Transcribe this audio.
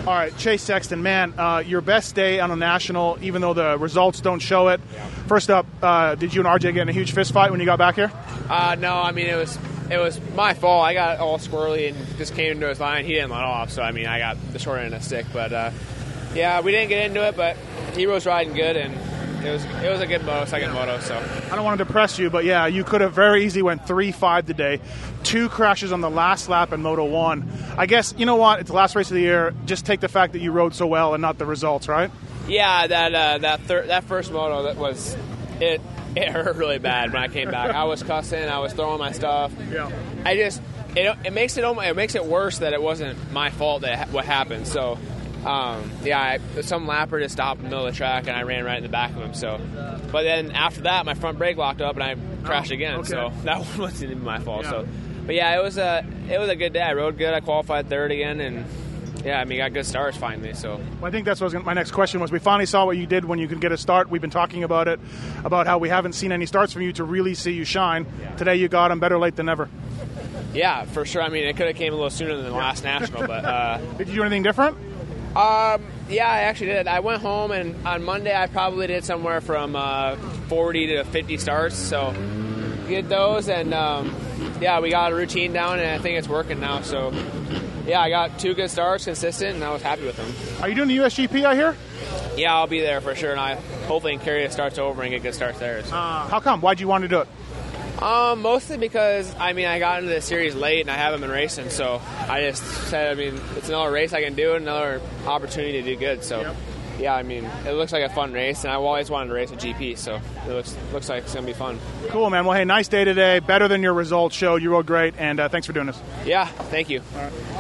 All right, Chase Sexton, man, your best day on a national, even though the results don't show it. Yeah. First up, did you and RJ get in a huge fist fight when you got back here? No, I mean, it was my fault. I got all squirrely and just came into his line. He didn't let off, so I mean, I got the short end of the stick. But yeah, we didn't get into it, but he was riding good, and it was a good moto, second moto. So I don't want to depress you, but yeah, you could have very easily went 3-5 today. 2 crashes on the last lap in Moto 1. I guess, you know what, it's the last race of the year. Just take the fact that you rode so well and not the results, right? Yeah, that first moto, that was it hurt really bad when I came back. I was cussing, I was throwing my stuff. Yeah. It makes it worse that it wasn't my fault that what happened. So some lapper just stopped in the middle of the track, and I ran right in the back of him. So, but then after that, my front brake locked up, and I crashed again. Okay. So that wasn't even my fault. Yeah. So, but yeah, it was a good day. I rode good. I qualified third again, and yeah, I mean, got good starts finally. So well, I think that's what my next question was. We finally saw what you did when you could get a start. We've been talking about it, about how we haven't seen any starts from you to really see you shine. Yeah. Today you got them. Better late than never. Yeah, for sure. I mean, it could have came a little sooner than the last national, but did you do anything different? Yeah, I actually did. I went home, and on Monday I probably did somewhere from 40 to 50 starts. So get those, and yeah, we got a routine down, and I think it's working now. So yeah, I got 2 good starts, consistent, and I was happy with them. Are you doing the USGP, I hear? Yeah, I'll be there for sure, and I hopefully can carry the starts over and get good starts there. So. How come? Why'd you want to do it? Mostly because, I mean, I got into the series late and I haven't been racing, so I just said, I mean, it's another race I can do, another opportunity to do good. So, yep. Yeah, I mean, it looks like a fun race, and I've always wanted to race a GP, so it looks like it's going to be fun. Cool, man. Well, hey, nice day today. Better than your results showed. You rode great, and thanks for doing this. Yeah, thank you. All right.